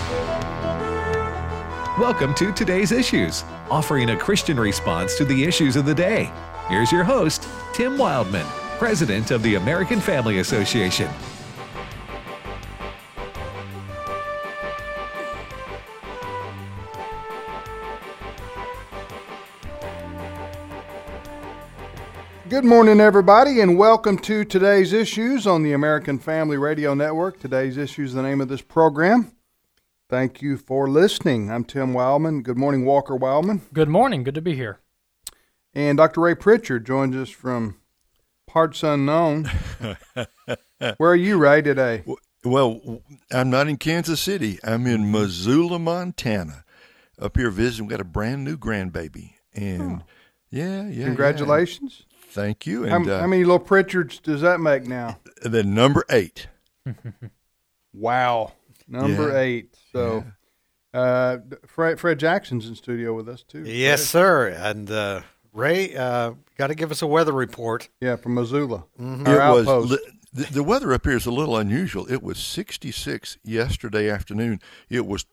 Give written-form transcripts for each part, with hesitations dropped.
Welcome to Today's Issues, offering a Christian response to the issues of the day. Here's your host, Tim Wildman, President of the American Family Association. Good morning, everybody, and welcome to Today's Issues on the American Family Radio Network. Today's Issues is the name of this program. Thank you for listening. I'm Tim Wildman. Good morning, Walker Wildman. Good morning. Good to be here. And Dr. Ray Pritchard joins us from parts unknown. Where are you, Ray, today? Well, I'm not in Kansas City. I'm in Missoula, Montana. Up here visiting. We've got a brand new grandbaby. And yeah. Congratulations. Yeah. Thank you. And how many little Pritchards does that make now? The number 8. Wow. Number 8. So, Fred Jackson's in studio with us, too. Yes, sir. And Ray, got to give us a weather report. Yeah, from Missoula. Mm-hmm. Our outpost. The weather up here is a little unusual. It was 66 yesterday afternoon. It was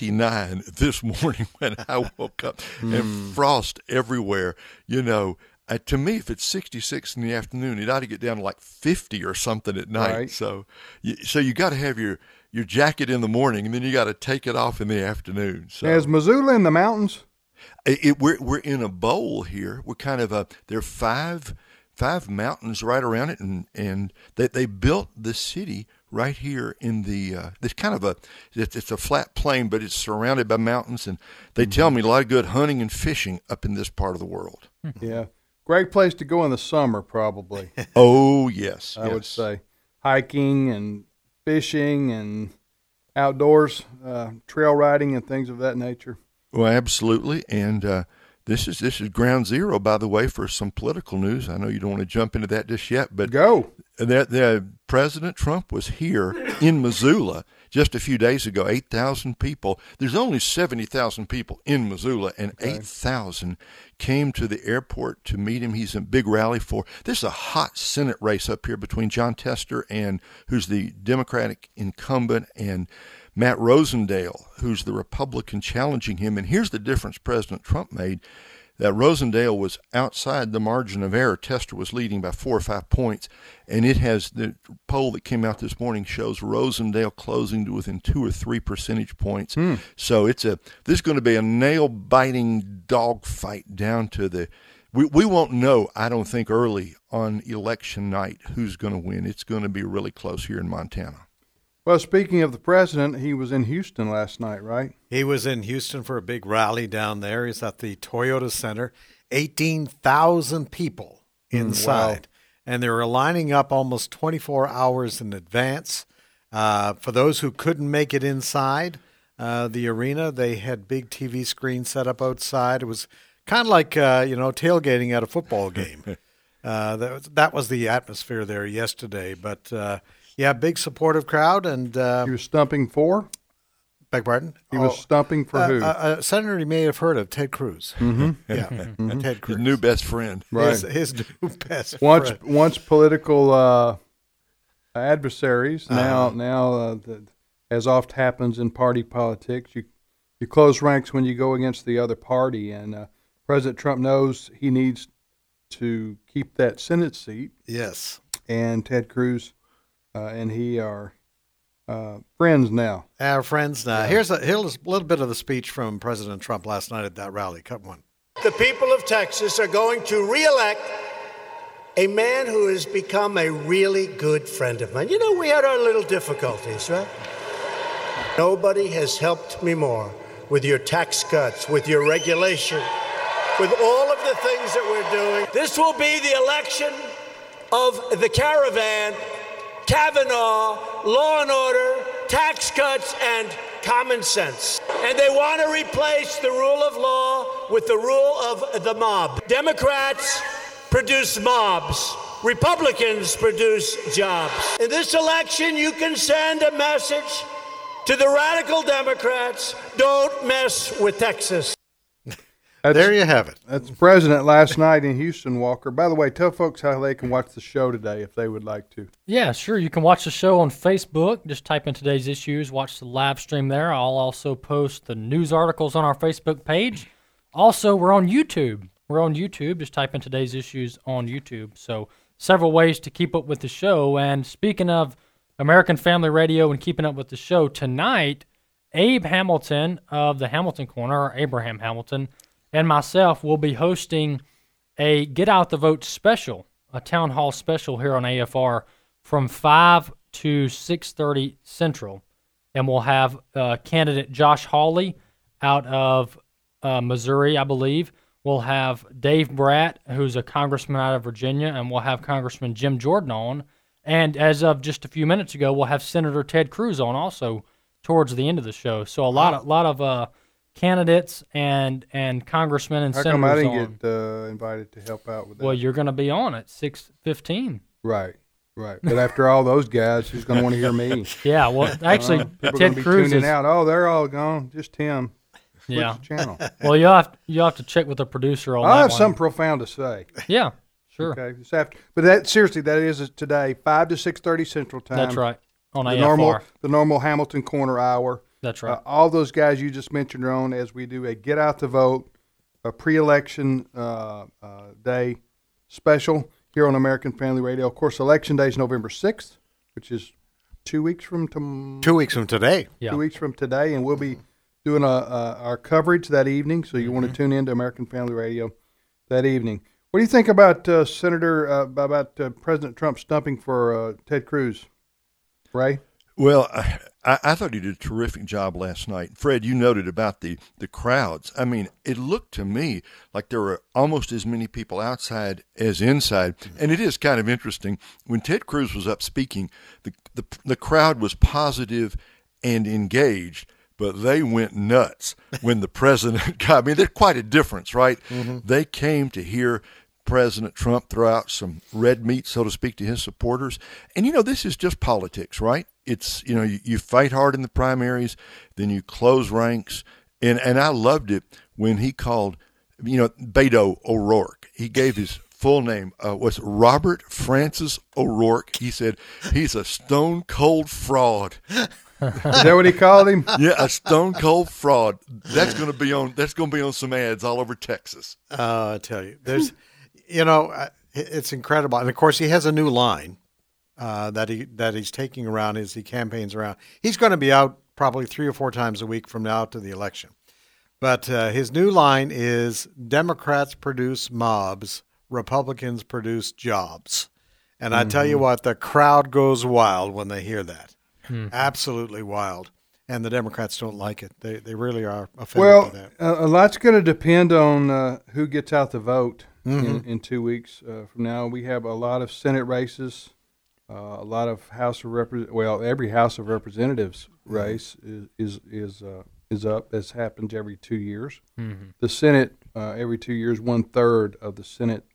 29 this morning when I woke up, and frost everywhere. You know, to me, if it's 66 in the afternoon, it ought to get down to like 50 or something at night. Right. So you got to have your jacket in the morning, and then you got to take it off in the afternoon. So is Missoula in the mountains? We're in a bowl here. We're kind of there are five mountains right around it, and they built the city right here in the this kind of it's a flat plain, but it's surrounded by mountains, and they tell me a lot of good hunting and fishing up in this part of the world. Yeah, great place to go in the summer, probably. Oh yes, I would say hiking and fishing and outdoors, trail riding and things of that nature. Well, absolutely, and this is ground zero, by the way, for some political news. I know you don't want to jump into that just yet, but go. That President Trump was here in Missoula just a few days ago. 8,000 people. There's only 70,000 people in Missoula, and 8,000 came to the airport to meet him. He's a big rally for. This is a hot Senate race up here between Jon Tester and who's the Democratic incumbent, and Matt Rosendale, who's the Republican challenging him. And here's the difference President Trump made. That Rosendale was outside the margin of error. Tester was leading by 4 or 5 points. And it has, the poll that came out this morning shows Rosendale closing to within 2 or 3 percentage points. So this is going to be a nail-biting dogfight down to the, we won't know, I don't think, early on election night who's going to win. It's going to be really close here in Montana. Well, speaking of the president, he was in Houston last night, right? He was in Houston for a big rally down there. He's at the Toyota Center. 18,000 people inside. Wow. And they were lining up almost 24 hours in advance. For those who couldn't make it inside the arena, they had big TV screens set up outside. It was kind of like, tailgating at a football game. That was the atmosphere there yesterday. But yeah, big supportive crowd. And he was stumping for? Beg pardon? He was stumping for who? Senator you may have heard of, Ted Cruz. Mm-hmm. Yeah, Ted Cruz. His new best friend. Right. His new best friend. Once political adversaries, now as oft happens in party politics, you close ranks when you go against the other party. And President Trump knows he needs to keep that Senate seat. Yes. And Ted Cruz and he are friends now. Our friends now. Here's a little bit of the speech from President Trump last night at that rally. Cut one. The people of Texas are going to reelect a man who has become a really good friend of mine. You know, we had our little difficulties, right? Nobody has helped me more with your tax cuts, with your regulation, with all of the things that we're doing. This will be the election of the caravan, Kavanaugh, law and order, tax cuts, and common sense. And they want to replace the rule of law with the rule of the mob. Democrats produce mobs. Republicans produce jobs. In this election, you can send a message to the radical Democrats: don't mess with Texas. There you have it. That's the president last night in Houston, Walker. By the way, tell folks how they can watch the show today if they would like to. Yeah, sure. You can watch the show on Facebook. Just type in Today's Issues, watch the live stream there. I'll also post the news articles on our Facebook page. Also, we're on YouTube. Just type in Today's Issues on YouTube. So several ways to keep up with the show. And speaking of American Family Radio and keeping up with the show, tonight, Abe Hamilton of the Hamilton Corner, or Abraham Hamilton, and myself will be hosting a Get Out the Vote special, a town hall special here on AFR from 5 to 6:30 Central. And we'll have candidate Josh Hawley out of Missouri, I believe. We'll have Dave Bratt, who's a congressman out of Virginia, and we'll have Congressman Jim Jordan on. And as of just a few minutes ago, we'll have Senator Ted Cruz on also towards the end of the show. So a lot of candidates and congressmen and How senators come I on. didn't get invited to help out with that? Well, you're going to be on at 6:15. Right. But after all those guys, who's going to want to hear me? Yeah, well, actually, People are Ted going to be Cruz tuning is out. Oh, they're all gone. Just Tim. yeah. Switch the channel. Well, you'll have to check with the producer on I'll that have one. something profound to say. Yeah, sure. Okay. This after, but that seriously, that is today, 5 to 6:30 Central Time. That's right. On The AFR. normal Hamilton Corner hour. That's right. All those guys you just mentioned are on as we do a Get Out the Vote, a pre-election day special here on American Family Radio. Of course, Election Day is November 6th, which is 2 weeks from 2 weeks from today. Yeah. 2 weeks from today, and we'll be doing our coverage that evening. So you want to tune in to American Family Radio that evening. What do you think about President Trump stumping for Ted Cruz, Ray? Well, I thought he did a terrific job last night. Fred, you noted about the crowds. I mean, it looked to me like there were almost as many people outside as inside. And it is kind of interesting. When Ted Cruz was up speaking, the crowd was positive and engaged, but they went nuts when the president got. I mean, there's quite a difference, right? Mm-hmm. They came to hear President Trump throw out some red meat, so to speak, to his supporters. And, this is just politics, right? It's, you fight hard in the primaries, then you close ranks. And I loved it when he called, Beto O'Rourke. He gave his full name, was Robert Francis O'Rourke. He said he's a stone cold fraud. Is that what he called him? Yeah, a stone cold fraud. That's going to be on some ads all over Texas. I tell you, there's, it's incredible, and of course he has a new line that he's taking around as he campaigns around. He's going to be out probably 3 or 4 times a week from now to the election, but his new line is Democrats produce mobs, Republicans produce jobs, and I tell you what, the crowd goes wild when they hear that. Absolutely wild. And the Democrats don't like it. They really are offended by that. A lot's going to depend on who gets out the vote in 2 weeks from now. We have a lot of Senate races, a lot of every House of Representatives race is up. This happens every 2 years. Mm-hmm. The Senate, every 2 years, 1/3 of the Senate,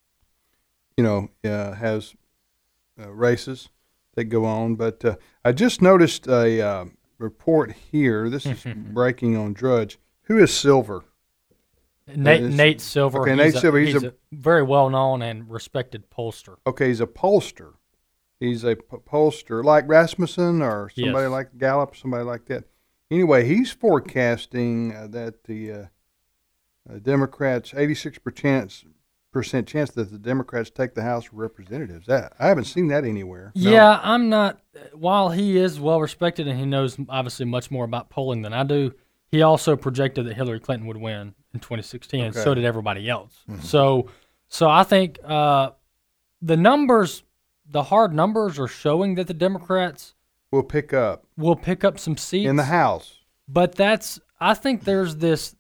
has races that go on. But I just noticed a report here. This is breaking on Drudge. Who is Silver? Nate Silver. Okay, Nate Silver. He's a very well-known and respected pollster. Okay, he's a pollster. He's a pollster like Rasmussen or somebody like Gallup, somebody like that. Anyway, he's forecasting that the Democrats, 86% chance that the Democrats take the House of Representatives. I haven't seen that anywhere. Yeah, I'm not. While he is well respected and he knows obviously much more about polling than I do, he also projected that Hillary Clinton would win in 2016, and so did everybody else. Mm-hmm. So I think the numbers, the hard numbers, are showing that the Democrats will pick up some seats in the House. But I think there's this.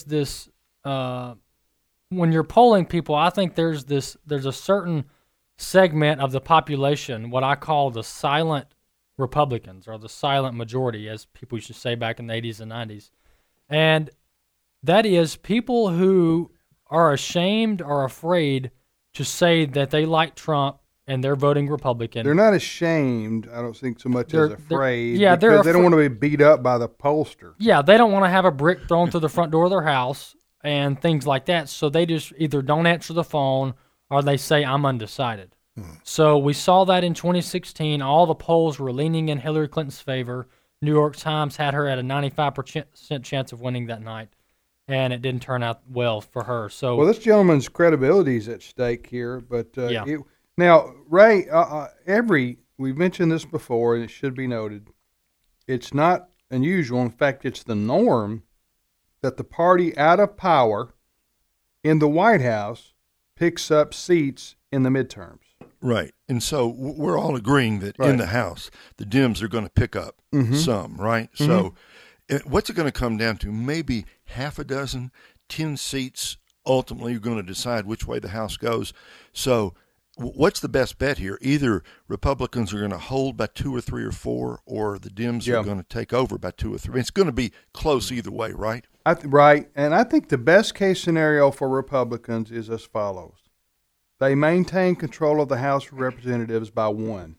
When you're polling people, I think there's a certain segment of the population, what I call the silent Republicans, or the silent majority, as people used to say back in the 80s and 90s. And that is people who are ashamed or afraid to say that they like Trump and they're voting Republican. They're not ashamed, I don't think, so much as afraid. Yeah, because they don't want to be beat up by the pollster. Yeah, they don't want to have a brick thrown through the front door of their house and things like that. So they just either don't answer the phone or they say, I'm undecided. So we saw that in 2016. All the polls were leaning in Hillary Clinton's favor. New York Times had her at a 95% chance of winning that night, and it didn't turn out well for her. So, well, this gentleman's credibility is at stake here. But Yeah. Now, Ray, we've mentioned this before, and it should be noted, it's not unusual. In fact, it's the norm that the party out of power in the White House picks up seats in the midterms. Right. And so we're all agreeing that in the House, the Dems are going to pick up some, right? So what's it going to come down to? Maybe half a dozen, 10 seats. Ultimately, you're going to decide which way the House goes. So what's the best bet here? Either Republicans are going to hold by 2 or 3 or 4, or the Dems are going to take over by 2 or 3. It's going to be close either way, right? Right. And I think the best case scenario for Republicans is as follows. They maintain control of the House of Representatives by 1.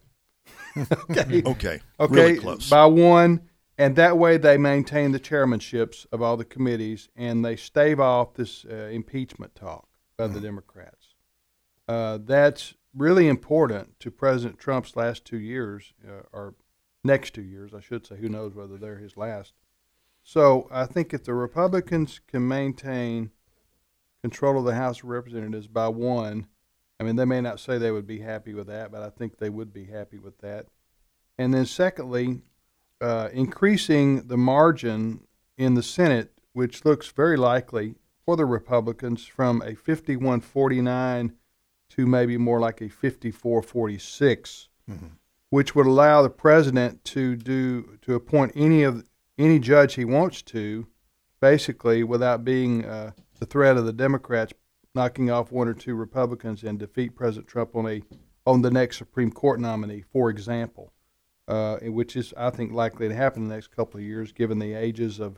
Okay. Really close. By 1, and that way they maintain the chairmanships of all the committees, and they stave off this impeachment talk by the Democrats. That's really important to President Trump's last 2 years, or next 2 years, I should say. Who knows whether they're his last. So I think if the Republicans can maintain control of the House of Representatives by 1, I mean, they may not say they would be happy with that, but I think they would be happy with that. And then secondly, increasing the margin in the Senate, which looks very likely for the Republicans, from a 51-49 to maybe more like a 54-46, which would allow the president to appoint any judge he wants to, basically without being the threat of the Democrats knocking off 1 or 2 Republicans and defeat President Trump on the next Supreme Court nominee, for example, which is, I think, likely to happen in the next couple of years, given the ages of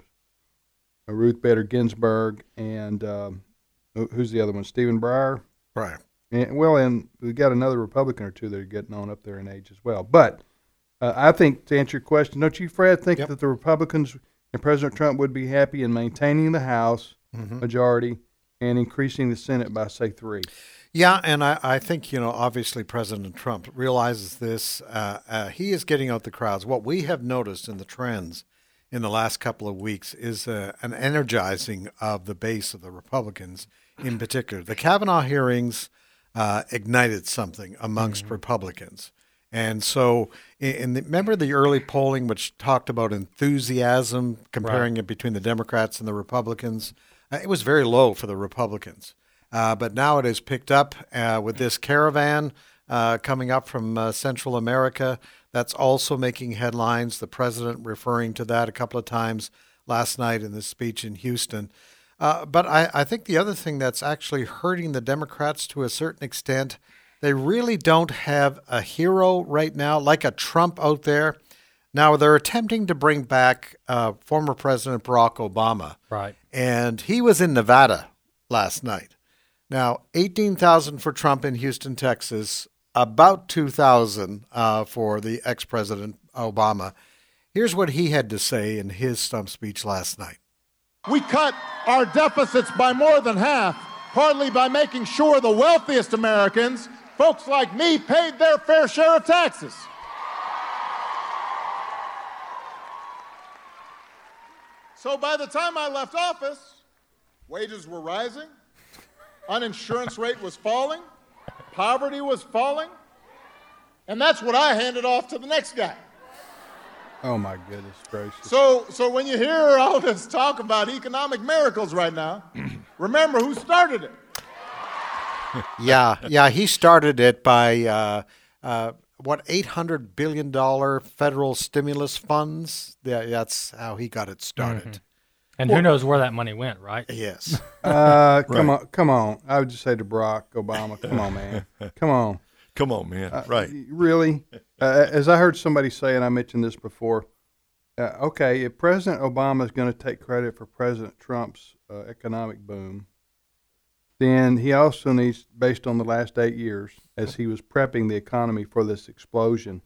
Ruth Bader Ginsburg and who's the other one, Stephen Breyer? Right. And we've got another Republican or 2 that are getting on up there in age as well. But I think, to answer your question, don't you, Fred, think that the Republicans and President Trump would be happy in maintaining the House majority and increasing the Senate by, say, 3? Yeah, and I think, obviously President Trump realizes this. He is getting out the crowds. What we have noticed in the trends in the last couple of weeks is an energizing of the base of the Republicans in particular. The Kavanaugh hearings ignited something amongst Republicans. And so remember the early polling, which talked about enthusiasm, comparing it between the Democrats and the Republicans? It was very low for the Republicans. But now it has picked up with this caravan coming up from Central America. That's also making headlines. The president referring to that a couple of times last night in this speech in Houston. But I think the other thing that's actually hurting the Democrats to a certain extent, they really don't have a hero right now, like a Trump out there. Now, they're attempting to bring back former President Barack Obama. Right. And he was in Nevada last night. Now, 18,000 for Trump in Houston, Texas, about 2,000 for the ex-President Obama. Here's what he had to say in his stump speech last night. We cut our deficits by more than half, partly by making sure the wealthiest Americans, folks like me, paid their fair share of taxes. So by the time I left office, wages were rising, uninsurance rate was falling, poverty was falling, and that's what I handed off to the next guy. Oh, my goodness gracious. So when you hear all this talk about economic miracles right now, remember who started it. Yeah, he started it by, $800 billion federal stimulus funds? That's how he got it started. And who knows where that money went, right? Yes. Come on. I would just say to Barack Obama, come on, man. Come on. Come on, man. Right. Really? As I heard somebody say, and I mentioned this before, okay, if President Obama is going to take credit for President Trump's economic boom, then he also needs, based on the last 8 years, as he was prepping the economy for this explosion,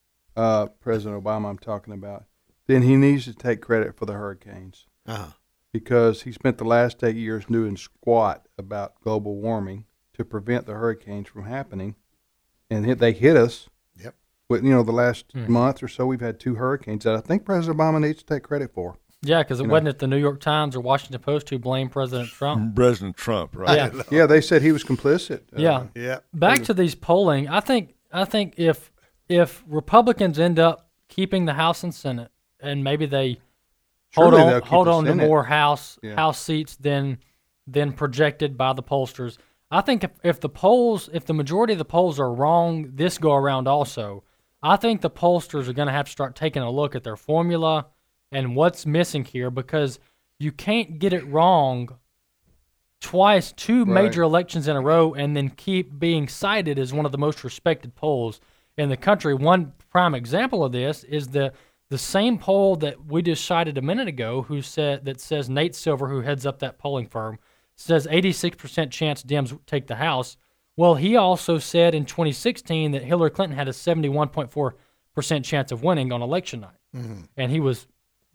President Obama I'm talking about, then he needs to take credit for the hurricanes. Uh-huh. because he spent the last 8 years doing squat about global warming to prevent the hurricanes from happening, and they hit us. Yep. With the last month or so, we've had 2 hurricanes that I think President Obama needs to take credit for. Yeah, because it wasn't at the New York Times or Washington Post who blamed President Trump. President Trump, right? Yeah. Yeah, they said he was complicit. Yeah. Back to these polling, I think if Republicans end up keeping the House and Senate, and maybe they Surely they'll keep hold the on to Senate. more House seats than projected by the pollsters. I think if the majority of the polls are wrong this go around also, I think the pollsters are going to have to start taking a look at their formula and what's missing here, because you can't get it wrong twice, 2 major elections in a row, and then keep being cited as one of the most respected polls in the country. One prime example of this is the same poll that we just cited a minute ago, that says Nate Silver, who heads up that polling firm, says 86% chance Dems take the House. Well, he also said in 2016 that Hillary Clinton had a 71.4% chance of winning on election night, and he was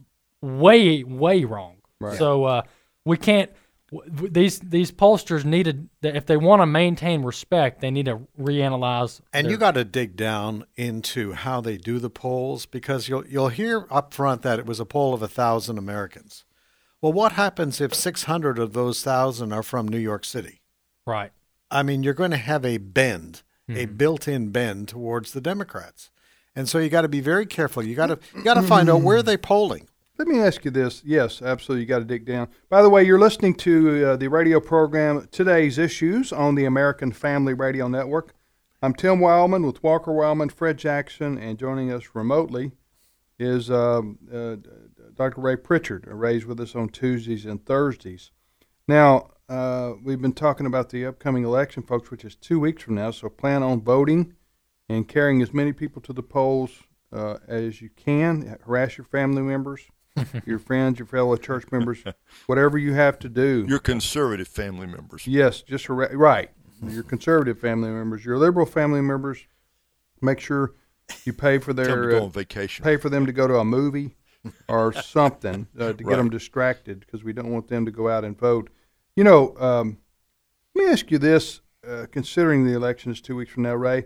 way wrong. Right. So we can't. These pollsters needed, if they want to maintain respect, they need to reanalyze. And you got to dig down into how they do the polls, because you'll hear up front that it was a poll of 1,000 Americans. Well, what happens if 600 of those 1,000 are from New York City? Right. I mean, you're going to have a bend, a built-in bend towards the Democrats, and so you got to be very careful. You got to find out where they're polling. Let me ask you this. Yes, absolutely. You got to dig down. By the way, you're listening to the radio program Today's Issues on the American Family Radio Network. I'm Tim Wildman with Walker Wildman, Fred Jackson, and joining us remotely is Dr. Ray Pritchard. Ray's with us on Tuesdays and Thursdays. Now, we've been talking about the upcoming election, folks, which is 2 weeks from now, so plan on voting and carrying as many people to the polls as you can. Harass your family members, your friends, your fellow church members, whatever you have to do. Your conservative family members. Yes, just right. Your conservative family members, your liberal family members. Make sure you pay for Tell them to their go on vacation. pay for them to go to a movie or something to get them distracted, because we don't want them to go out and vote. Let me ask you this: considering the election is 2 weeks from now, Ray,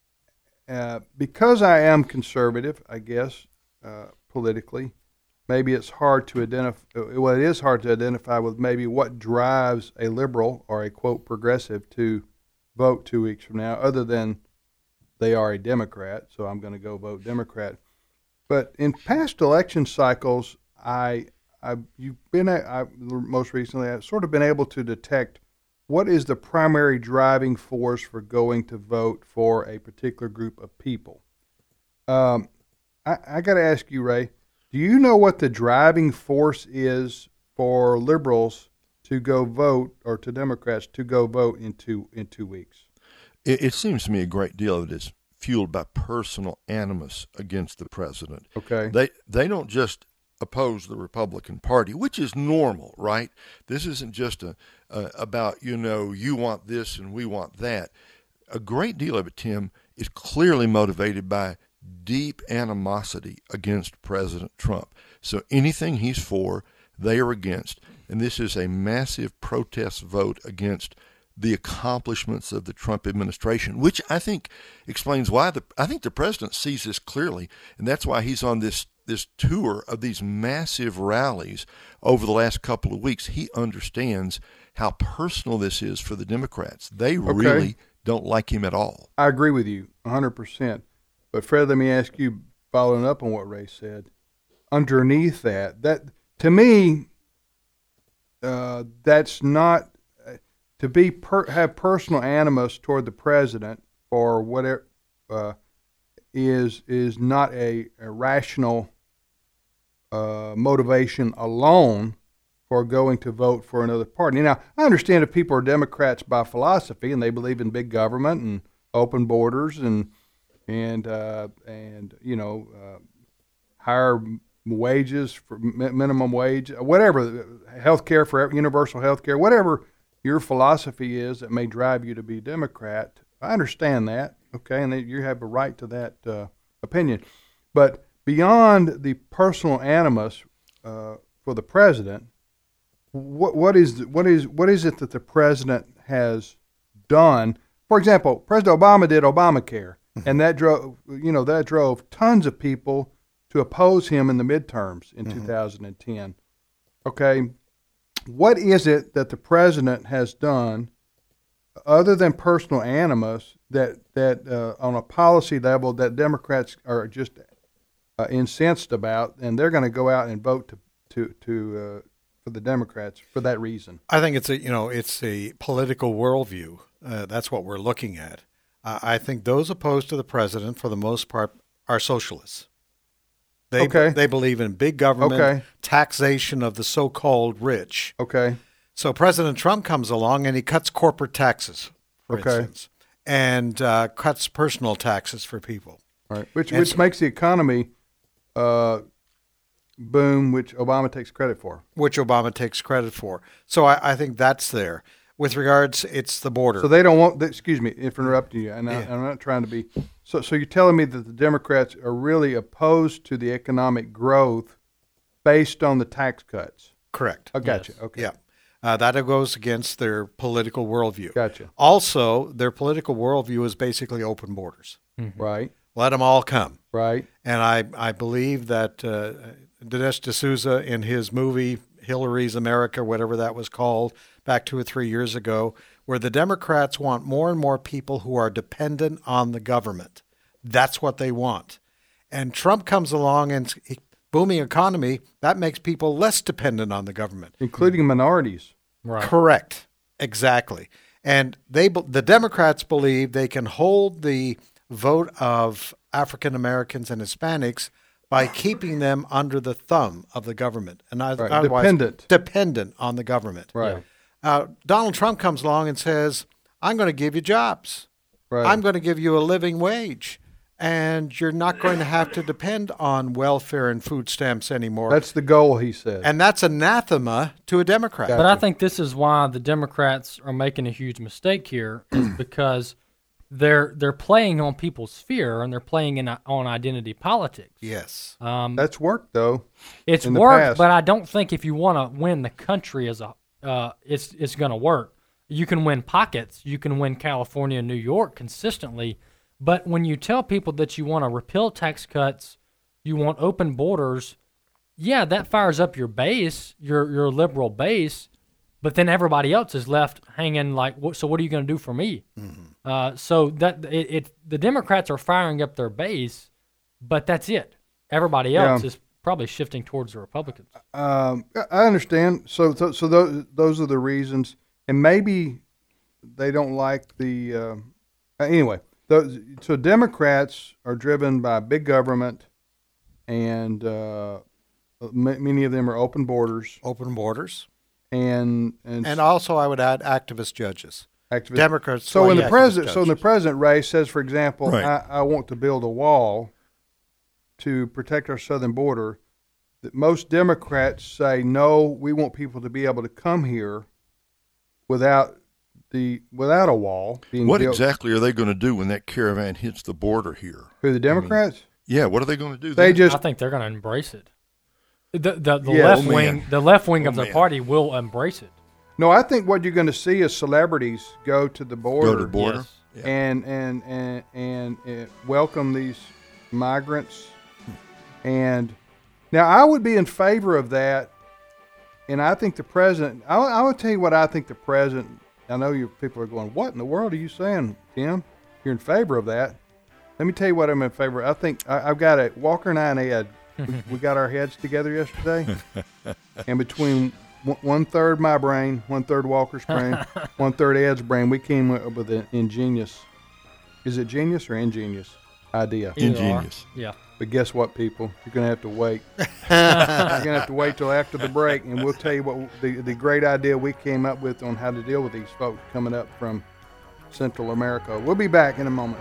because I am conservative, I guess politically. Maybe it's hard to identify. Well, it is hard to identify with maybe what drives a liberal or a quote progressive to vote 2 weeks from now, other than they are a Democrat. So I'm going to go vote Democrat. But in past election cycles, most recently I've sort of been able to detect what is the primary driving force for going to vote for a particular group of people. I got to ask you, Ray. Do you know what the driving force is for liberals to go vote, or to Democrats to go vote in two weeks? It seems to me a great deal of it is fueled by personal animus against the president. Okay. They don't just oppose the Republican Party, which is normal, right? This isn't just about, you want this and we want that. A great deal of it, Tim, is clearly motivated by deep animosity against President Trump. So anything he's for, they are against. And this is a massive protest vote against the accomplishments of the Trump administration, which I think explains why I think the president sees this clearly, and that's why he's on this tour of these massive rallies over the last couple of weeks. He understands how personal this is for the Democrats. They really don't like him at all. I agree with you 100%. But Fred, let me ask you, following up on what Ray said, underneath that to me, that's not to have personal animus toward the president or whatever is not a rational motivation alone for going to vote for another party. Now, I understand if people are Democrats by philosophy and they believe in big government and open borders and higher wages for minimum wage, whatever, health care for universal health care, whatever your philosophy is that may drive you to be Democrat. I understand that, okay, and you have a right to that opinion. But beyond the personal animus for the president, what is it that the president has done? For example, President Obama did Obamacare, and that drove tons of people to oppose him in the midterms in 2010. Okay, what is it that the president has done other than personal animus that on a policy level that Democrats are just incensed about, and they're going to go out and vote for the Democrats for that reason? I think it's a political worldview. That's what we're looking at. I think those opposed to the president, for the most part, are socialists. They believe in big government, taxation of the so-called rich. Okay. So President Trump comes along and he cuts corporate taxes, for instance, and cuts personal taxes for people. Right. Which makes the economy boom, which Obama takes credit for. So I think that's there. With regards, it's the border. So they don't want. Excuse me for interrupting you, and I'm not trying to be. So you're telling me that the Democrats are really opposed to the economic growth based on the tax cuts? Correct. I gotcha. Yes. Okay. Yeah. That goes against their political worldview. Gotcha. Also, their political worldview is basically open borders. Mm-hmm. Right. Let them all come. Right. And I believe that Dinesh D'Souza, in his movie Hillary's America, whatever that was called, back 2 or 3 years ago, where the Democrats want more and more people who are dependent on the government. That's what they want. And Trump comes along and booming economy, that makes people less dependent on the government. Including minorities. Right. Correct. Exactly. And the Democrats believe they can hold the vote of African Americans and Hispanics by keeping them under the thumb of the government. And otherwise dependent on the government. Right. Donald Trump comes along and says, I'm going to give you jobs. Right. I'm going to give you a living wage. And you're not going to have to depend on welfare and food stamps anymore. That's the goal, he says. And that's anathema to a Democrat. But I think this is why the Democrats are making a huge mistake here, is because they're playing on people's fear and they're playing on identity politics. Yes. That's worked, though. It's worked, but I don't think if you want to win the country as a it's going to work. You can win pockets. You can win California and New York consistently. But when you tell people that you want to repeal tax cuts, you want open borders, yeah, that fires up your base, your liberal base, but then everybody else is left hanging like, so what are you going to do for me? Mm-hmm. So that the Democrats are firing up their base, but that's it. Everybody else is probably shifting towards the Republicans. I understand. So those are the reasons, and maybe they don't like the anyway. So Democrats are driven by big government, and many of them are open borders. Open borders, and also I would add activist judges. Democrats. So in the president race says, for example, right. I want to build a wall to protect our southern border. That most Democrats say no. We want people to be able to come here without a wall being built. Exactly are they going to do when that caravan hits the border here? Who, the Democrats? What are they going to do? I think they're going to embrace it. The left wing of the party will embrace it. No, I think what you're going to see is celebrities go to the border, yes. and welcome these migrants. And now I would be in favor of that, and I think the president. I will tell you what I think the president. I know you people are going, what in the world are you saying, Tim? You're in favor of that. Let me tell you what I'm in favor of. I think I've got it. Walker and I and Ed, we got our heads together yesterday. And between 1/3 my brain, 1/3 Walker's brain, 1/3 Ed's brain, we came up with an ingenious, is it genius or ingenious idea? Ingenious. Yeah. But guess what, people? You're going to have to wait. You're going to have to wait till after the break, and we'll tell you what the great idea we came up with on how to deal with these folks coming up from Central America. We'll be back in a moment.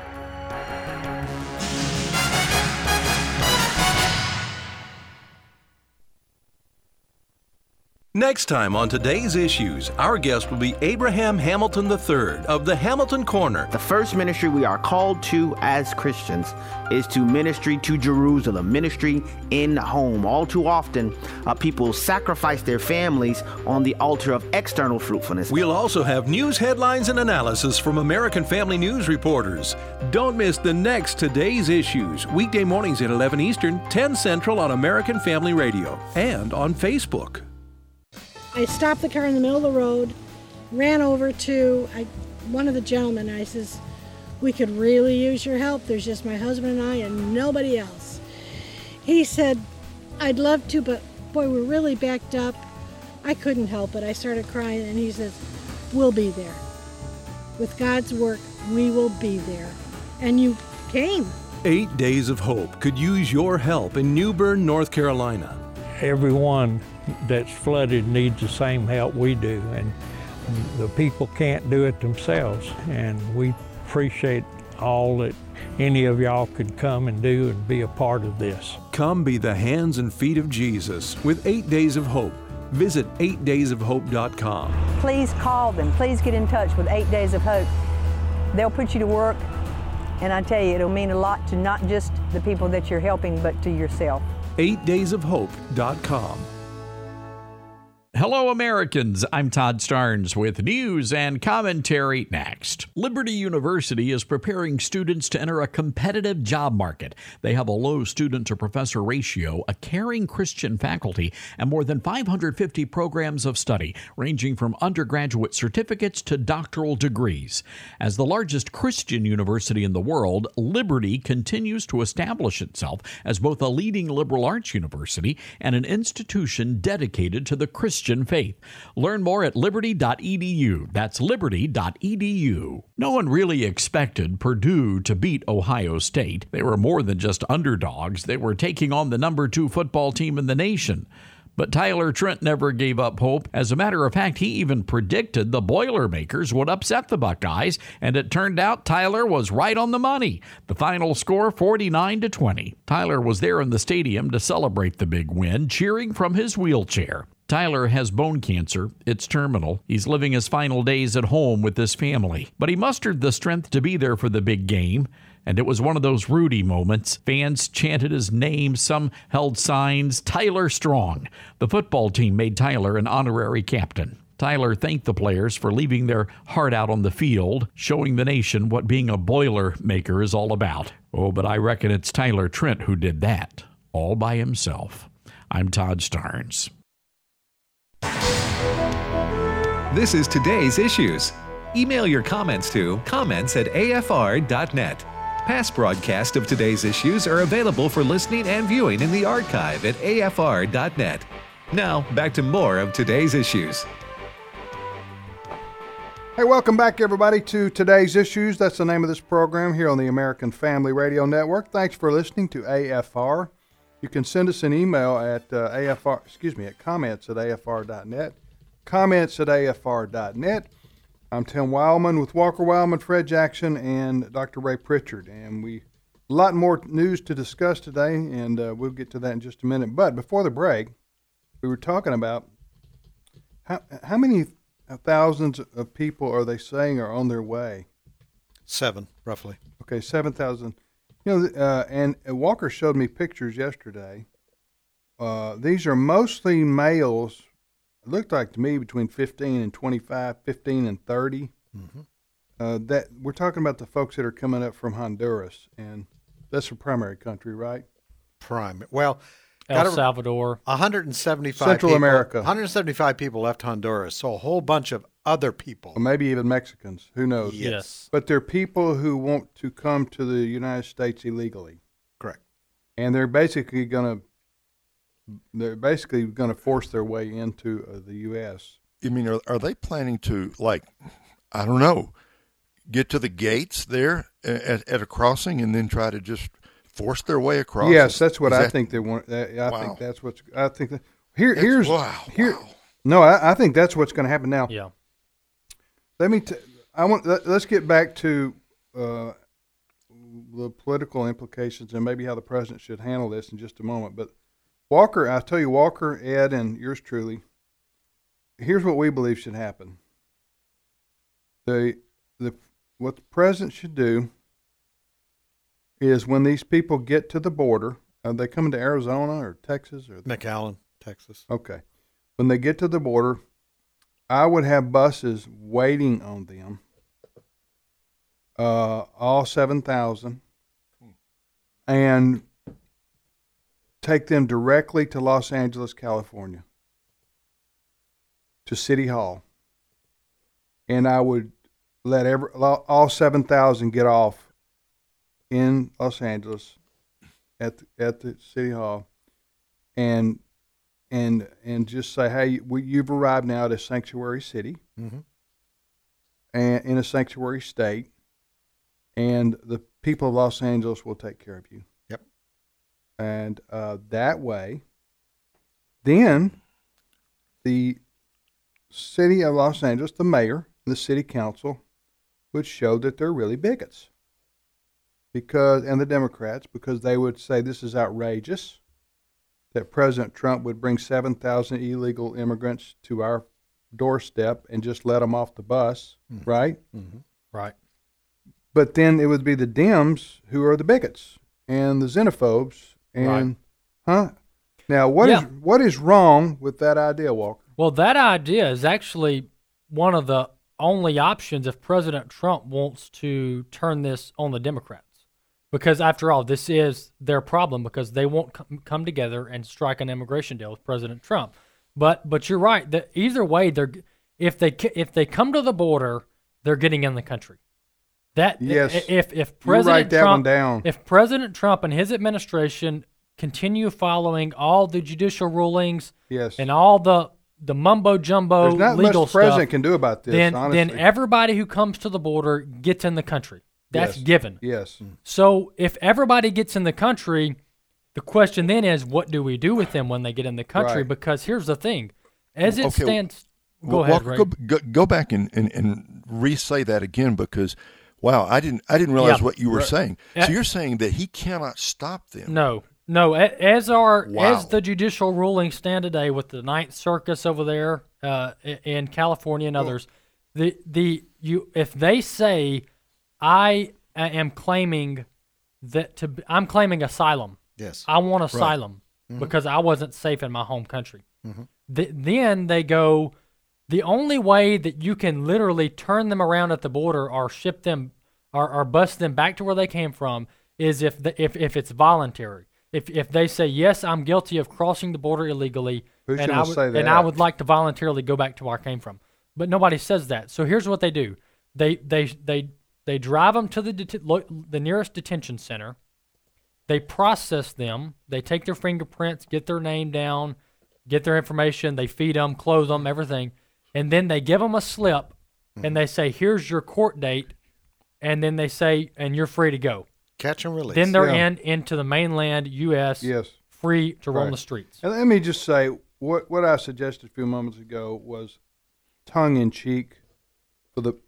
Next time on Today's Issues, our guest will be Abraham Hamilton III of the Hamilton Corner. The first ministry we are called to as Christians is to ministry to Jerusalem, ministry in home. All too often, people sacrifice their families on the altar of external fruitfulness. We'll also have news headlines and analysis from American Family News reporters. Don't miss the next Today's Issues, weekday mornings at 11 Eastern, 10 Central on American Family Radio and on Facebook. I stopped the car in the middle of the road, ran over to one of the gentlemen. I says, "We could really use your help. There's just my husband and I and nobody else." He said, "I'd love to, but boy, we're really backed up." I couldn't help it. I started crying, and he says, "We'll be there. With God's work, we will be there." And you came. 8 Days of Hope could use your help in New Bern, North Carolina. Everyone that's flooded needs the same help we do, and the people can't do it themselves, and we appreciate all that any of y'all could come and do and be a part of this. Come be the hands and feet of Jesus with 8 Days of Hope. Visit 8daysofhope.com. Please call them. Please get in touch with 8 Days of Hope. They'll put you to work, and I tell you, it'll mean a lot to not just the people that you're helping, but to yourself. 8daysofhope.com. Hello, Americans. I'm Todd Starnes with news and commentary next. Liberty University is preparing students to enter a competitive job market. They have a low student-to-professor ratio, a caring Christian faculty, and more than 550 programs of study, ranging from undergraduate certificates to doctoral degrees. As the largest Christian university in the world, Liberty continues to establish itself as both a leading liberal arts university and an institution dedicated to the Christian faith. Learn more at liberty.edu. That's liberty.edu. No one really expected Purdue to beat Ohio State. They were more than just underdogs. They were taking on the number 2 football team in the nation. But Tyler Trent never gave up hope. As a matter of fact, he even predicted the Boilermakers would upset the Buckeyes, and it turned out Tyler was right on the money. The final score, 49-20. Tyler was there in the stadium to celebrate the big win, cheering from his wheelchair. Tyler has bone cancer. It's terminal. He's living his final days at home with his family. But he mustered the strength to be there for the big game. And it was one of those Rudy moments. Fans chanted his name. Some held signs. Tyler Strong. The football team made Tyler an honorary captain. Tyler thanked the players for leaving their heart out on the field, showing the nation what being a Boilermaker is all about. Oh, but I reckon it's Tyler Trent who did that, all by himself. I'm Todd Starnes. This is Today's Issues. Email your comments to comments@afr.net. Past broadcasts of Today's Issues are available for listening and viewing in the archive at afr.net. Now, back to more of Today's Issues. Hey, welcome back, everybody, to Today's Issues. That's the name of this program here on the American Family Radio Network. Thanks for listening to AFR. You can send us an email at comments@afr.net. Comments@afr.net. I'm Tim Wildman with Walker Wildman, Fred Jackson, and Dr. Ray Pritchard. And a lot more news to discuss today, and we'll get to that in just a minute. But before the break, we were talking about how many thousands of people are they saying are on their way? 7, roughly. Okay, 7,000. And Walker showed me pictures yesterday. These are mostly males. It looked like to me between 15 and 25, 15 and 30. Mm-hmm. That we're talking about the folks that are coming up from Honduras, and that's a primary country, right? Well, El Salvador. 175 Central people, America. 175 people left Honduras, so a whole bunch of other people. Or maybe even Mexicans. Who knows? Yes. But they're people who want to come to the United States illegally. Correct. And they're basically going to force their way into the U.S. You mean, are they planning to, I don't know, get to the gates there at a crossing and then try to just force their way across? Yes, that's what I think they want. I think that's what's. I think that here's. Wow. No, I think that's what's going to happen now. Yeah. Let's get back to the political implications and maybe how the president should handle this in just a moment. But Walker, I tell you, Walker, Ed, and yours truly, here's what we believe should happen. What the president should do is when these people get to the border, are they coming to Arizona or Texas or McAllen, Texas? Okay. When they get to the border, I would have buses waiting on them, all 7,000, and take them directly to Los Angeles, California, to City Hall. And I would let all 7,000 get off in Los Angeles at the City Hall, and just say, hey, you've arrived now at a sanctuary city, and in a sanctuary state, and the people of Los Angeles will take care of you. Yep. And that way, then the city of Los Angeles, the mayor, and the city council would show that they're really bigots. And the Democrats, because they would say this is outrageous that President Trump would bring 7,000 illegal immigrants to our doorstep and just let them off the bus, right? Mm-hmm. Right. But then it would be the Dems who are the bigots and the xenophobes. And, Now, what is wrong with that idea, Walker? Well, that idea is actually one of the only options if President Trump wants to turn this on the Democrats. Because after all, this is their problem because they won't come together and strike an immigration deal with President Trump. But you're right that either way, if they come to the border, they're getting in the country. Yes. If President write that Trump, one down. If President Trump and his administration continue following all the judicial rulings, and all the mumbo jumbo There's not legal much the president stuff, can do about this. then everybody who comes to the border gets in the country. That's given. Yes. So if everybody gets in the country, the question then is, what do we do with them when they get in the country? Right. Because here's the thing, as it stands. Go ahead, Ray. Go back and re-say that again because, wow, I didn't realize what you were saying. So you're saying that he cannot stop them? No. As the judicial rulings stand today with the Ninth Circus over there in California and others, if they say I am claiming I'm claiming asylum. Yes. I want asylum because I wasn't safe in my home country. Then they go. The only way that you can literally turn them around at the border or ship them or bus them back to where they came from is if it's voluntary. If they say, yes, I'm guilty of crossing the border illegally, and I would like to voluntarily go back to where I came from. But nobody says that. So here's what they do. They drive them to the nearest detention center. They process them. They take their fingerprints, get their name down, get their information. They feed them, clothe them, everything. And then they give them a slip, and they say, here's your court date. And then they say, and you're free to go. Catch and release. Then they're into the mainland U.S., free to roam the streets. And let me just say, what I suggested a few moments ago was tongue-in-cheek for the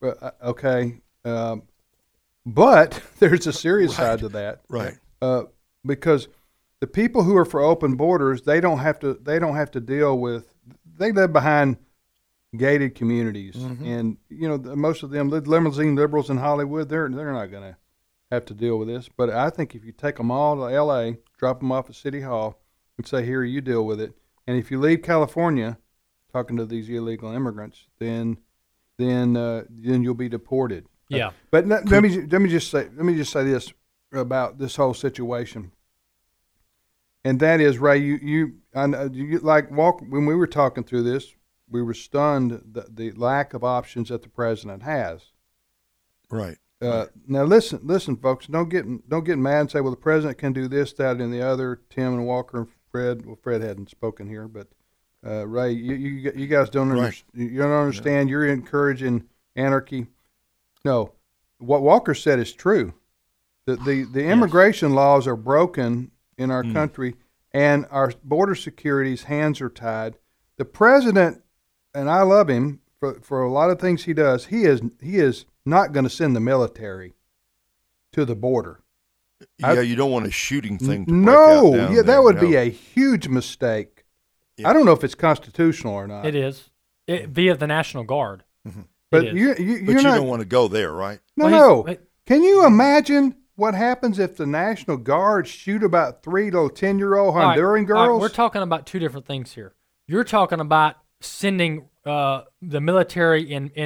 but there's a serious side to that, right? Because the people who are for open borders, they don't have to deal with. They live behind gated communities, and most of them limousine liberals in Hollywood. They're not going to have to deal with this. But I think if you take them all to L.A., drop them off at City Hall, and say, "Here, you deal with it," and if you leave California, talking to these illegal immigrants, then you'll be deported. Yeah. But let me just say this about this whole situation, and that is, Ray, you when we were talking through this, we were stunned the lack of options that the president has. Right. Now listen, folks. Don't get mad and say, well, the president can do this, that, and the other. Tim and Walker and Fred. Well, Fred hadn't spoken here, but Ray, you guys don't you don't understand. You're encouraging anarchy. No, what Walker said is true. The immigration laws are broken in our country, and our border security's hands are tied. The president, and I love him for a lot of things he does. He is not going to send the military to the border. You don't want a shooting thing to that would be a huge mistake. Yeah. I don't know if it's constitutional or not. It is. via the National Guard. Mm-hmm. But you don't want to go there, right? No. Can you imagine what happens if the National Guard shoot about 3 to 10-year-old Honduran girls? All right, we're talking about two different things here. You're talking about sending the military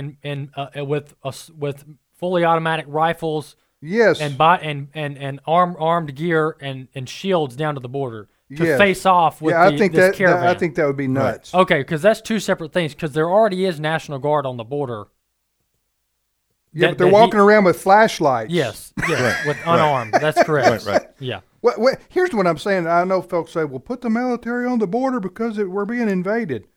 with fully automatic rifles, yes, and armed gear and shields down to the border to face off with this caravan. I think that would be nuts. Right. Okay, because that's two separate things. Because there already is National Guard on the border. Yeah, but they're walking around with flashlights. Yes, with unarmed. That's correct. Right. Yeah. Well, here's what I'm saying. I know folks say, well, put the military on the border because we're being invaded.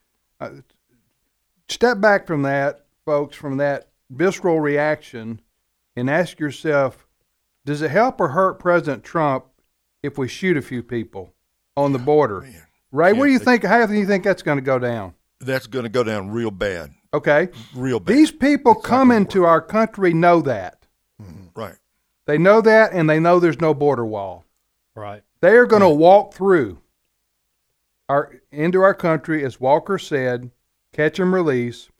Step back from that, folks, from that visceral reaction, and ask yourself, does it help or hurt President Trump if we shoot a few people on the border? Man. Ray, what do you think? How do you think that's going to go down? That's going to go down real bad. Okay. Real bad. These people coming to our country know that. Mm-hmm. Right. They know that, and they know there's no border wall. Right. They are going to walk through into our country, as Walker said, catch and release.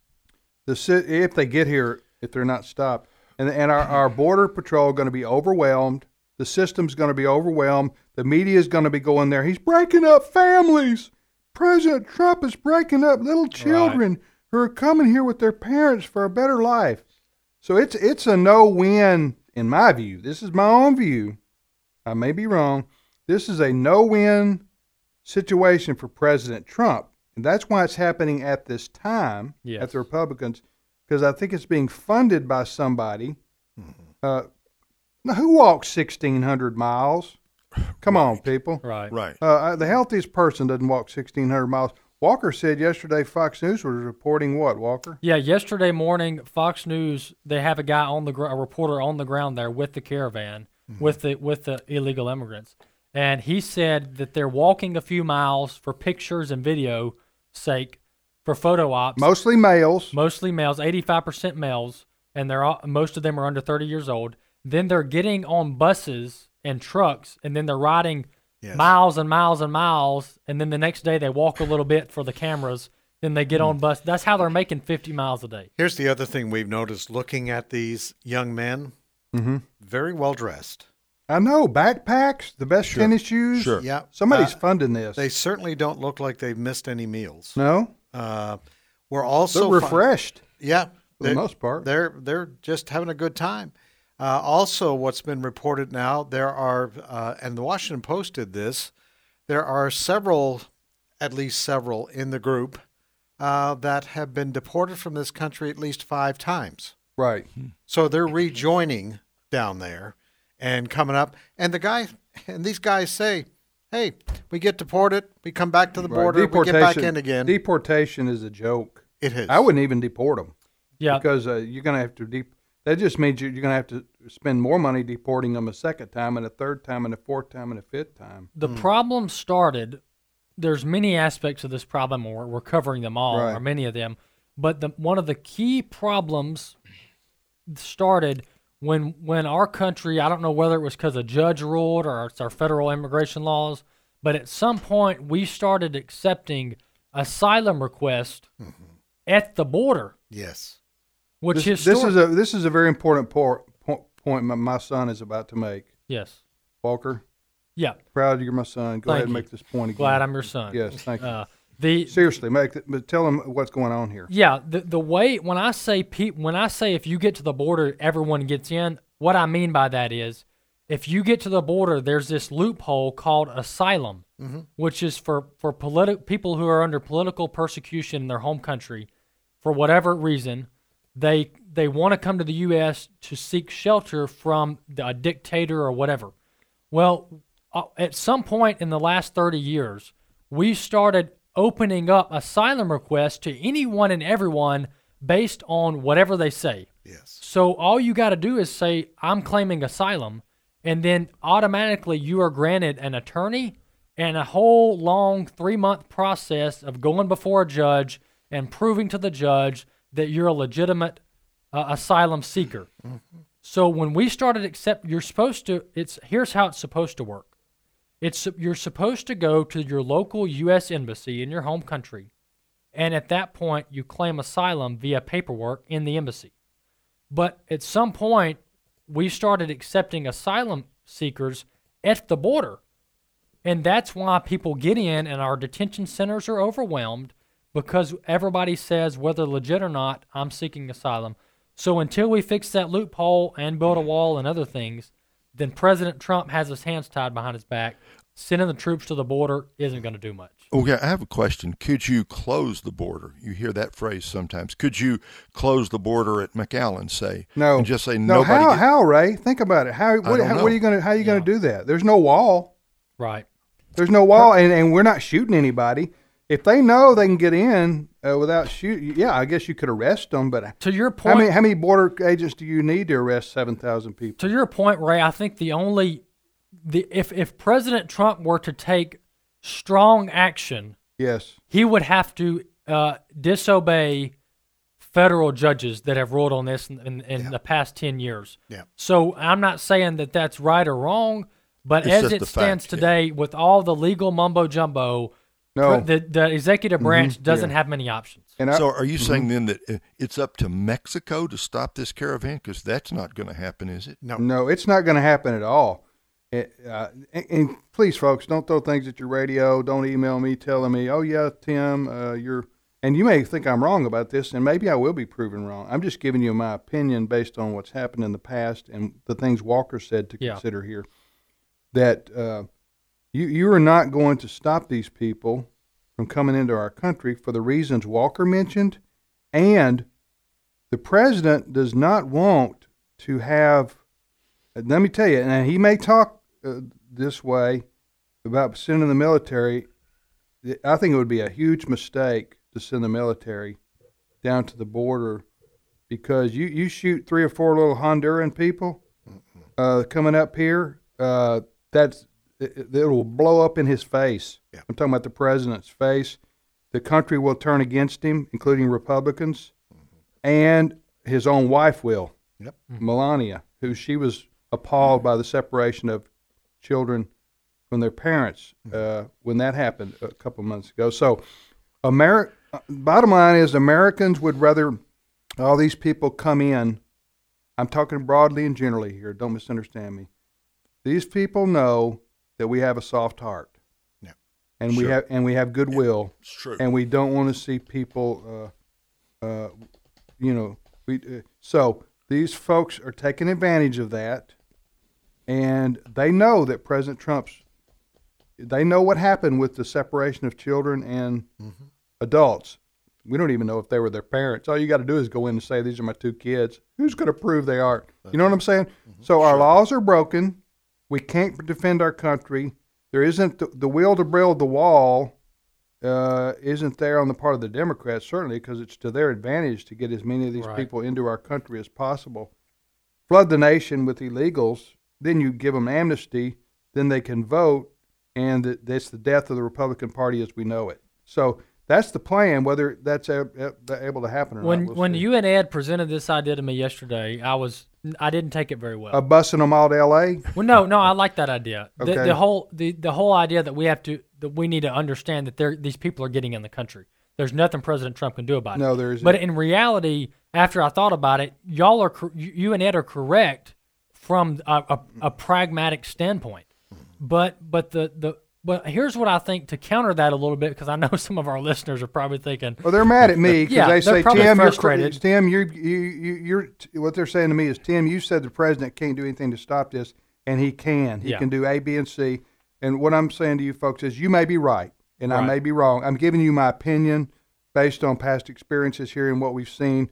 If they get here, if they're not stopped, and our border patrol are going to be overwhelmed. The system's going to be overwhelmed. The media is going to be going there. He's breaking up families. President Trump is breaking up little children who are coming here with their parents for a better life. So it's a no-win in my view. This is my own view. I may be wrong. This is a no-win situation for President Trump. And that's why it's happening at this time at the Republicans, because I think it's being funded by somebody. Now, who walks 1,600 miles? Come on, people. Right. The healthiest person doesn't walk 1,600 miles. Walker said yesterday Fox News was reporting what, Walker? Yeah, yesterday morning, Fox News, they have a guy a reporter on the ground there with the caravan, with the illegal immigrants. And he said that they're walking a few miles for pictures and video sake, for photo ops. Mostly males, 85% males, and most of them are under 30 years old. Then they're getting on buses and trucks, and then they're riding miles and miles and miles, and then the next day they walk a little bit for the cameras, then they get on bus. That's how they're making 50 miles a day. Here's the other thing we've noticed looking at these young men, very well dressed. I know, backpacks, the best tennis shoes. Sure. Yeah. Somebody's funding this. They certainly don't look like they've missed any meals. No. We're also they're refreshed. Yeah. For the most part. They're just having a good time. Also, what's been reported now, there are, and the Washington Post did this, there are at least several in the group that have been deported from this country at least 5 times. Right. So they're rejoining down there and coming up. And these guys say, hey, we get deported, we come back to the border, we get back in again. Deportation is a joke. It is. I wouldn't even deport them. Yeah. Because you're going to have to that just means you're going to have to spend more money deporting them a second time and a third time and a fourth time and a fifth time. The problem started, there's many aspects of this problem, and we're covering them all, or many of them. But one of the key problems started when our country, I don't know whether it was because a judge ruled or it's our federal immigration laws, but at some point we started accepting asylum requests at the border. Yes. Which this is a very important point my son is about to make. Yes. Walker? Yeah. Proud you're my son. Go ahead and make this point again. Glad I'm your son. Yes, thank you. Seriously, but tell them what's going on here. Yeah, the way when I say if you get to the border, everyone gets in. What I mean by that is, if you get to the border, there's this loophole called asylum, which is for people who are under political persecution in their home country, for whatever reason. They want to come to the U.S. to seek shelter from a dictator or whatever. Well, at some point in the last 30 years, we started opening up asylum requests to anyone and everyone based on whatever they say. Yes. So all you got to do is say, I'm claiming asylum, and then automatically you are granted an attorney and a whole long 3-month process of going before a judge and proving to the judge that you're a legitimate asylum seeker. So when we started here's how it's supposed to work. You're supposed to go to your local U.S. embassy in your home country And at that point, you claim asylum via paperwork in the embassy. But at some point, we started accepting asylum seekers at the border. And that's why people get in and our detention centers are overwhelmed, because everybody says, whether legit or not, I'm seeking asylum. So until we fix that loophole and build a wall and other things, then President Trump has his hands tied behind his back. Sending the troops to the border isn't going to do much. Okay, I have a question. Could you close the border? You hear that phrase sometimes. Could you close the border at McAllen, say? No. And just say no. nobody. How, Ray? Think about it. How are you going to do that? There's no wall. Right. There's no wall, and we're not shooting anybody. If they know they can get in without shooting, I guess you could arrest them. But to your point, how many border agents do you need to arrest 7,000 people? To your point, Ray, I think if President Trump were to take strong action, yes, he would have to disobey federal judges that have ruled on this in the past 10 years. Yeah. So I'm not saying that that's right or wrong, but as it stands today, with all the legal mumbo jumbo, the executive branch doesn't have many options. So are you saying then that it's up to Mexico to stop this caravan? Because that's not going to happen, is it? No, it's not going to happen at all. And please, folks, don't throw things at your radio. Don't email me telling me, oh, yeah, Tim, and you may think I'm wrong about this, and maybe I will be proven wrong. I'm just giving you my opinion based on what's happened in the past and the things Walker said to consider here, that you are not going to stop these people from coming into our country for the reasons Walker mentioned, and the president does not want to have, let me tell you, and he may talk this way about sending the military. I think it would be a huge mistake to send the military down to the border, because you shoot 3 or 4 little Honduran people coming up here, it will blow up in his face. Yeah. I'm talking about the president's face. The country will turn against him, including Republicans, and his own wife will, Melania, who she was appalled by the separation of children from their parents when that happened a couple of months ago. So bottom line is, Americans would rather all these people come in. I'm talking broadly and generally here. Don't misunderstand me. These people know that we have a soft heart, and we have goodwill, it's true. And we don't want to see people, so these folks are taking advantage of that, and they know that President they know what happened with the separation of children and adults. We don't even know if they were their parents. All you got to do is go in and say, these are my 2 kids. Who's going to prove they are? You know what I'm saying? So our laws are broken. We can't defend our country. There isn't the will to build the wall isn't there on the part of the Democrats, certainly, because it's to their advantage to get as many of these people into our country as possible. Flood the nation with illegals, then you give them amnesty, then they can vote, and that's the death of the Republican Party as we know it. So that's the plan. Whether that's able to happen or not. When you and Ed presented this idea to me yesterday, I didn't take it very well. Bussing them all to L.A.? Well, no, I like that idea. Okay. The whole idea that we need to understand that these people are getting in the country. There's nothing President Trump can do about it. No, there isn't. But in reality, after I thought about it, you and Ed are correct from a pragmatic standpoint. But here's what I think to counter that a little bit, because I know some of our listeners are probably thinking, well, they're mad at me because they say, Tim, you're what they're saying to me is, Tim, you said the president can't do anything to stop this, and he can. He can do A, B, and C. And what I'm saying to you folks is, you may be right, and I may be wrong. I'm giving you my opinion based on past experiences here and what we've seen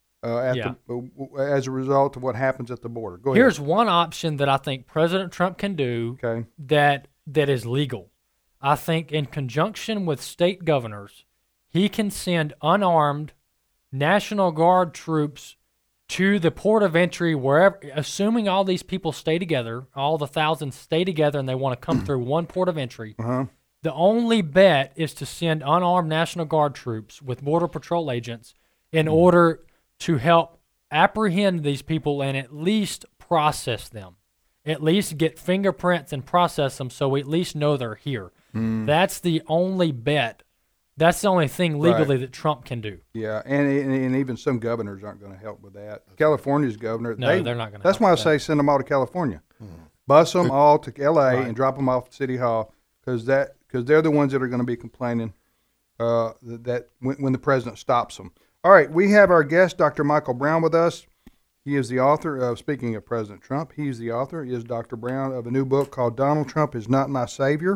as a result of what happens at the border. Go ahead. Here's one option that I think President Trump can do that is legal. I think in conjunction with state governors, he can send unarmed National Guard troops to the port of entry wherever, assuming all these people stay together, all the thousands stay together and they want to come through one port of entry. The only bet is to send unarmed National Guard troops with Border Patrol agents in order to help apprehend these people and at least process them. At least get fingerprints and process them so we at least know they're here. That's the only bet That's the only thing legally that Trump can do. Yeah, and even some governors aren't going to help with that. California's governor, No, they're not going to. That's why I say send them all to California, bus them all to L.A. and drop them off at City Hall because they're the ones that are going to be complaining that when the president stops them. All right, we have our guest, Dr. Michael Brown, with us. He is the author of, speaking of President Trump, he is Dr. Brown, of a new book called Donald Trump is Not My Savior.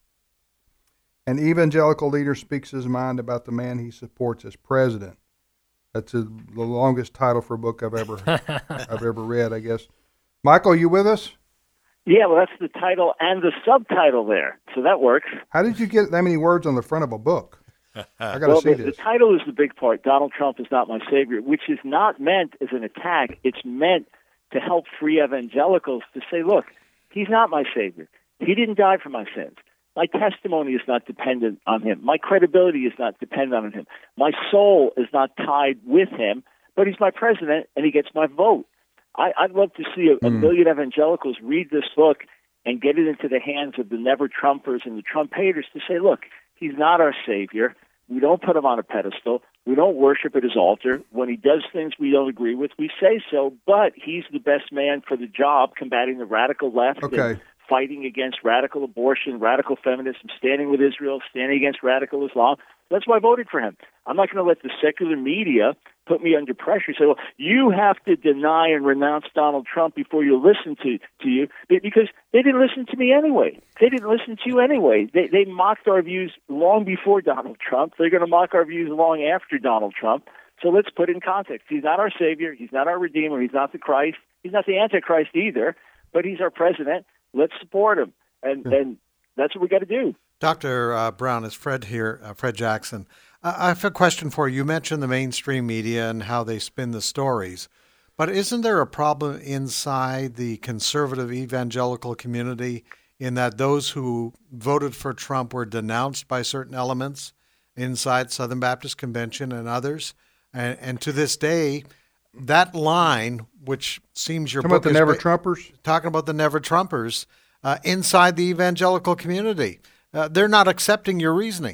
An evangelical leader speaks his mind about the man he supports as president. That's the longest title for a book I've ever read, I guess. Michael, you with us? Yeah, well, that's the title and the subtitle there, so that works. How did you get that many words on the front of a book? I got to see this. The title is the big part. Donald Trump is not my savior, which is not meant as an attack. It's meant to help free evangelicals to say, look, he's not my savior. He didn't die for my sins. My testimony is not dependent on him. My credibility is not dependent on him. My soul is not tied with him, but he's my president and he gets my vote. I'd love to see a million evangelicals read this book and get it into the hands of the never-Trumpers and the Trump haters to say, look, he's not our savior. We don't put him on a pedestal. We don't worship at his altar. When he does things we don't agree with, we say so, but he's the best man for the job combating the radical left. Okay. And fighting against radical abortion, radical feminism, standing with Israel, standing against radical Islam. That's why I voted for him. I'm not going to let the secular media put me under pressure. Say, well, you have to deny and renounce Donald Trump before you listen to you, because they didn't listen to me anyway. They didn't listen to you anyway. They mocked our views long before Donald Trump. They're going to mock our views long after Donald Trump. So let's put it in context. He's not our Savior. He's not our Redeemer. He's not the Christ. He's not the Antichrist either, but he's our president. Let's support him, and that's what we got to do. Dr. Brown, it's Fred here, Fred Jackson. I have a question for you. You mentioned the mainstream media and how they spin the stories, but isn't there a problem inside the conservative evangelical community in that those who voted for Trump were denounced by certain elements inside Southern Baptist Convention and others? And to this day, that line, which seems your book about the Never-Trumpers? Talking about the Never-Trumpers inside the evangelical community. They're not accepting your reasoning.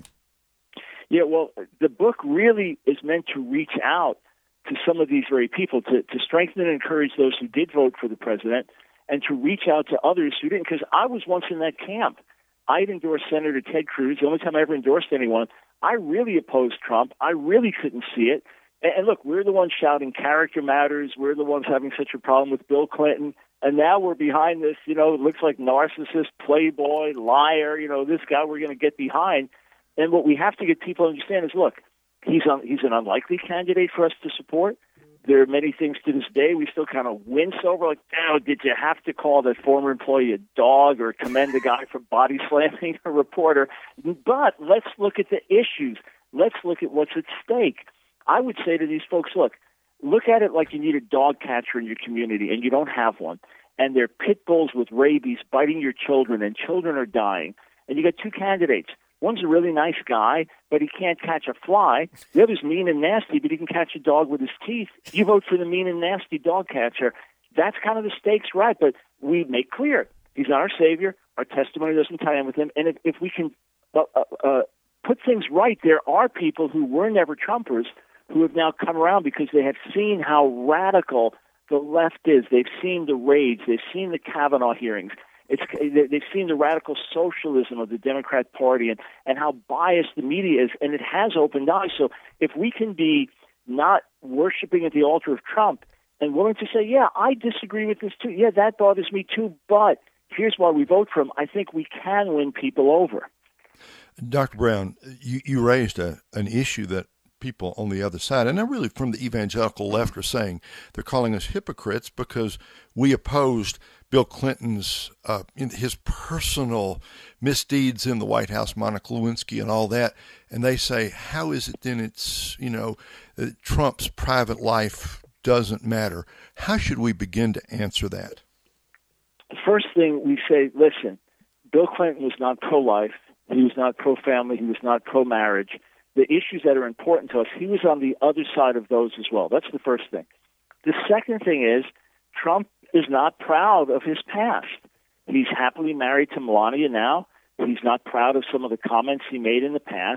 Yeah, well, the book really is meant to reach out to some of these very people, to strengthen and encourage those who did vote for the president, and to reach out to others who didn't, because I was once in that camp. I'd endorsed Senator Ted Cruz. The only time I ever endorsed anyone, I really opposed Trump. I really couldn't see it. And look, we're the ones shouting character matters. We're the ones having such a problem with Bill Clinton. And now we're behind this, it looks like narcissist, playboy, liar, this guy we're going to get behind. And what we have to get people to understand is, look, he's an unlikely candidate for us to support. There are many things to this day we still kind of wince over, like, did you have to call that former employee a dog or commend a guy for body slamming a reporter? But let's look at the issues. Let's look at what's at stake. I would say to these folks, look at it like you need a dog catcher in your community and you don't have one. And they're pit bulls with rabies biting your children and children are dying. And you got two candidates. One's a really nice guy, but he can't catch a fly. The other's mean and nasty, but he can catch a dog with his teeth. You vote for the mean and nasty dog catcher. That's kind of the stakes, right? But we make clear he's not our savior. Our testimony doesn't tie in with him. And if we can put things right, there are people who were never Trumpers who have now come around because they have seen how radical the left is. They've seen the raids. They've seen the Kavanaugh hearings. They've seen the radical socialism of the Democrat Party and how biased the media is, and it has opened eyes. So if we can be not worshiping at the altar of Trump and willing to say, yeah, I disagree with this too. Yeah, that bothers me too, but here's why we vote for him. I think we can win people over. Dr. Brown, you raised an issue that people on the other side, and they're really from the evangelical left, are saying they're calling us hypocrites because we opposed Bill Clinton's his personal misdeeds in the White House, Monica Lewinsky and all that, and they say, how is it then it's, Trump's private life doesn't matter? How should we begin to answer that? The first thing we say, listen, Bill Clinton was not pro-life, he was not pro-family, he was not pro-marriage. The issues that are important to us, he was on the other side of those as well. That's the first thing. The second thing is Trump is not proud of his past. He's happily married to Melania now. He's not proud of some of the comments he made in the past.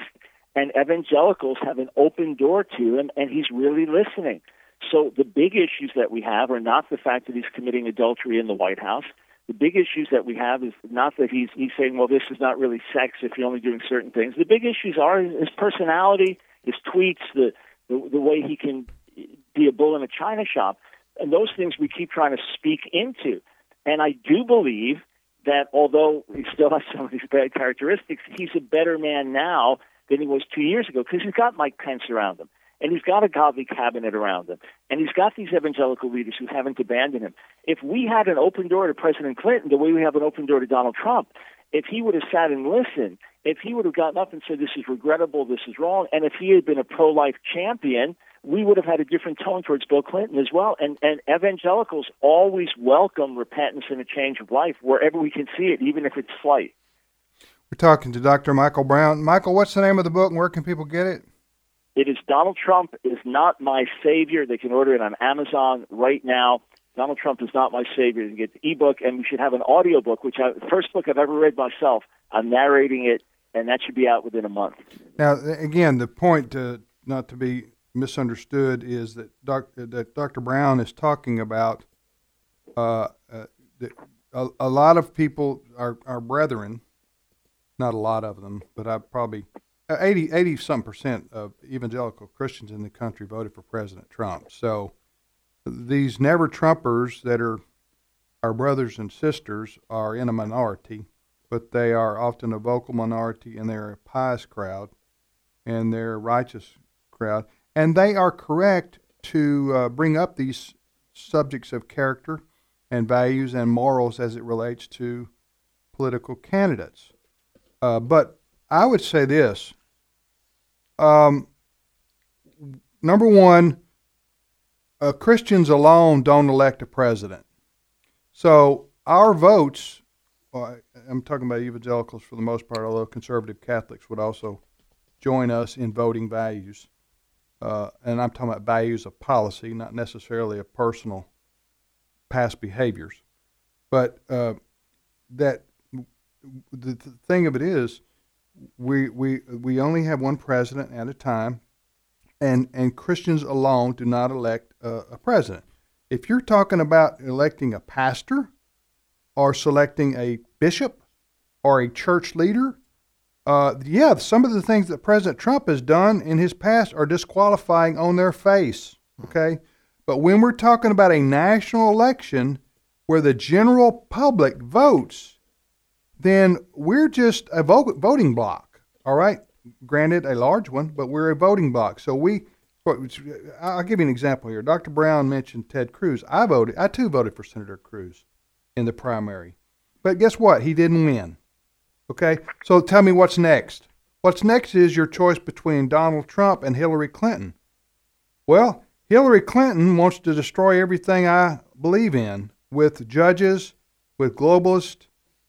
and evangelicals have an open door to him, and he's really listening. So the big issues that we have are not the fact that he's committing adultery in the White House. The big issues that we have is not that he's saying, well, this is not really sex if you're only doing certain things. The big issues are his personality, his tweets, the way he can be a bull in a china shop. And those things we keep trying to speak into. And I do believe that although he still has some of these bad characteristics, he's a better man now than he was 2 years ago because he's got Mike Pence around him. And he's got a godly cabinet around him. And he's got these evangelical leaders who haven't abandoned him. If we had an open door to President Clinton the way we have an open door to Donald Trump, if he would have sat and listened, if he would have gotten up and said, this is regrettable, this is wrong, and if he had been a pro-life champion, we would have had a different tone towards Bill Clinton as well. And evangelicals always welcome repentance and a change of life wherever we can see it, even if it's slight. We're talking to Dr. Michael Brown. Michael, what's the name of the book and where can people get it? It is Donald Trump is Not My Savior. They can order it on Amazon right now. Donald Trump is Not My Savior. You can get the ebook, and we should have an audiobook, the first book I've ever read myself. I'm narrating it, and that should be out within a month. Now, again, the point, not to be misunderstood, is that Dr. Brown is talking about a lot of people, our brethren, not a lot of them, but I probably 80-some% of evangelical Christians in the country voted for President Trump. So these never-Trumpers that are our brothers and sisters are in a minority, but they are often a vocal minority, and they're a pious crowd, and they're a righteous crowd. And they are correct to bring up these subjects of character and values and morals as it relates to political candidates. But I would say this. Number one, Christians alone don't elect a president. So our votes, I'm talking about evangelicals for the most part, although conservative Catholics would also join us in voting values. And I'm talking about values of policy, not necessarily of personal past behaviors. But that the thing of it is, we only have one president at a time, and Christians alone do not elect a president. If you're talking about electing a pastor or selecting a bishop or a church leader, some of the things that President Trump has done in his past are disqualifying on their face, okay? But when we're talking about a national election where the general public votes, then we're just a voting block, all right? Granted, a large one, but we're a voting block. So I'll give you an example here. Dr. Brown mentioned Ted Cruz. I too voted for Senator Cruz in the primary. But guess what? He didn't win, okay? So tell me what's next. What's next is your choice between Donald Trump and Hillary Clinton. Well, Hillary Clinton wants to destroy everything I believe in with judges, with globalist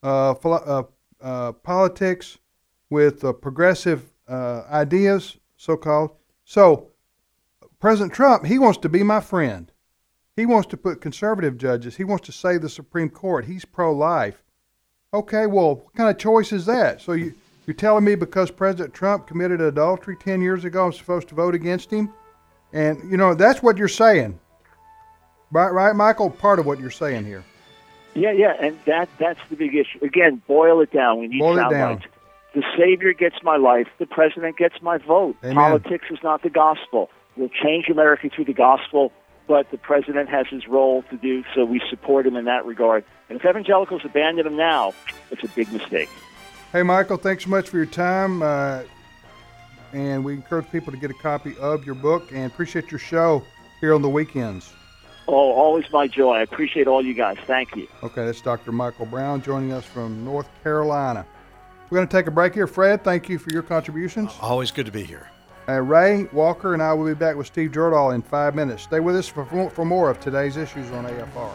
politics, with progressive ideas, so-called. So President Trump, he wants to be my friend. He wants to put conservative judges. He wants to save the Supreme Court. He's pro-life. Okay, well, what kind of choice is that? So you're telling me because President Trump committed adultery 10 years ago, I'm supposed to vote against him? And, that's what you're saying. Right, Michael? Part of what you're saying here. Yeah, and that's the big issue. Again, boil it down. We need sound bites. The Savior gets my life. The President gets my vote. Amen. Politics is not the gospel. We'll change America through the gospel, but the President has his role to do, so we support him in that regard. And if evangelicals abandon him now, it's a big mistake. Hey, Michael, thanks so much for your time. And we encourage people to get a copy of your book and appreciate your show here on the weekends. Oh, always my joy. I appreciate all you guys. Thank you. Okay, that's Dr. Michael Brown joining us from North Carolina. We're going to take a break here. Fred, thank you for your contributions. Always good to be here. Ray, Walker, and I will be back with Steve Jordahl in 5 minutes. Stay with us for more of today's issues on AFR.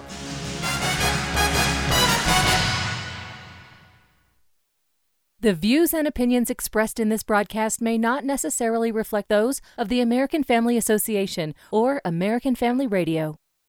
The views and opinions expressed in this broadcast may not necessarily reflect those of the American Family Association or American Family Radio.